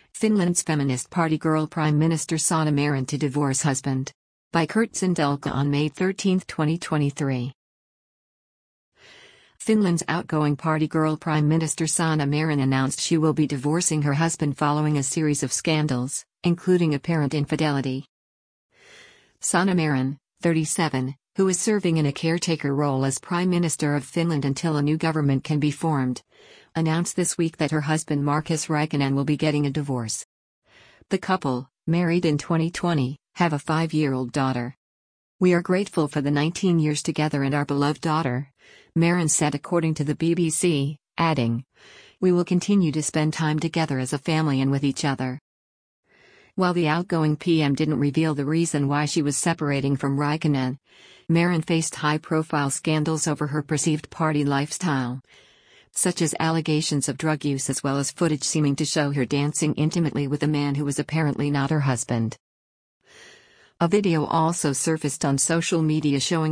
Finland's feminist party girl Prime Minister Sanna Marin to divorce husband. By Kurt Zindelka on May 13, 2023. Finland's outgoing party girl Prime Minister Sanna Marin announced she will be divorcing her husband following a series of scandals, including apparent infidelity. Sanna Marin, 37, who is serving in a caretaker role as Prime Minister of Finland until a new government can be formed, announced this week that her husband Markus Raikkonen will be getting a divorce. The couple, married in 2020, have a 5-year-old daughter. "We are grateful for the 19 years together and our beloved daughter," Marin said according to the BBC, adding, "We will continue to spend time together as a family and with each other." While the outgoing PM didn't reveal the reason why she was separating from Raikkonen, Marin faced high-profile scandals over her perceived party lifestyle, such as allegations of drug use as well as footage seeming to show her dancing intimately with a man who was apparently not her husband. A video also surfaced on social media showing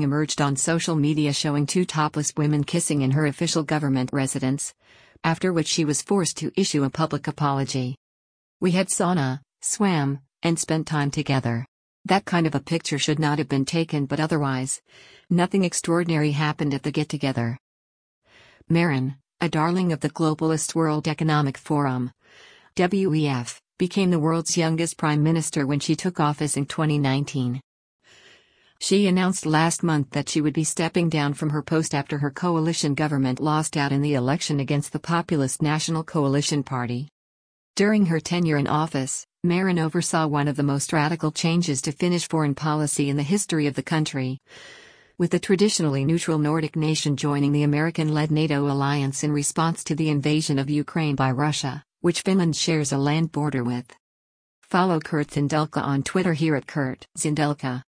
two topless women kissing in her official government residence, after which she was forced to issue a public apology. "We had sauna, swam, and spent time together. That kind of a picture should not have been taken, but otherwise, nothing extraordinary happened at the get-together." Marin, a darling of the globalist World Economic Forum, WEF, became the world's youngest prime minister when she took office in 2019. She announced last month that she would be stepping down from her post after her coalition government lost out in the election against the populist National Coalition Party. During her tenure in office, Marin oversaw one of the most radical changes to Finnish foreign policy in the history of the country, with the traditionally neutral Nordic nation joining the American-led NATO alliance in response to the invasion of Ukraine by Russia, which Finland shares a land border with. Follow Kurt Zindelka on Twitter here at Kurt Zindelka.